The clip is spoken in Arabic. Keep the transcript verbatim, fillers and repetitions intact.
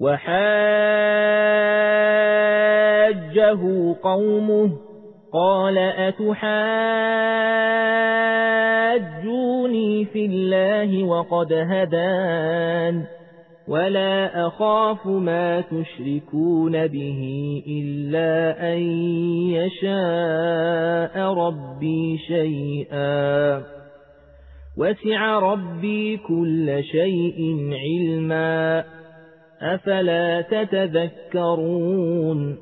وحاجه قومه قال أتحاجوني في الله وقد هدان ولا أخاف ما تشركون به إلا أن يشاء ربي شيئا وسع ربي كل شيء علما أفلا تتذكرون